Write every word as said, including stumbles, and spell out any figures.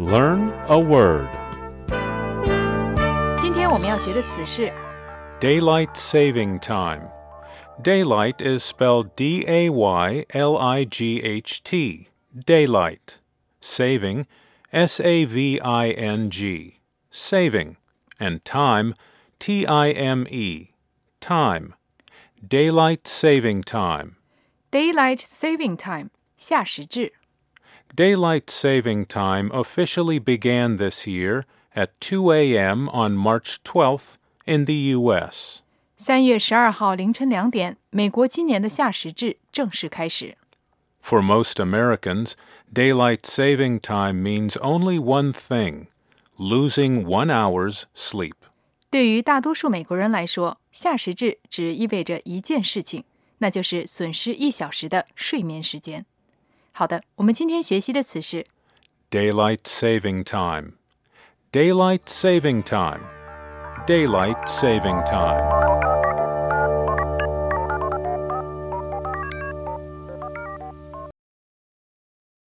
Learn a word. 今天我们要学的词是 Daylight saving time. Daylight is spelled D A Y L I G H T. Daylight. Saving, S A V I N G. Saving. And time, T I M E. Time. Daylight saving time. Daylight saving time 夏时制 Daylight saving time officially began this year at two a.m. on March twelfth in the U S. 三月十二号凌晨两点，美国今年的夏时制正式开始。 For most Americans, daylight saving time means only one thing, losing one hour's sleep. 对于大多数美国人来说，夏时制只意味着一件事情，那就是损失一小时的睡眠时间。好的，我们今天学习的词是 Daylight saving time. Daylight saving time. Daylight saving time.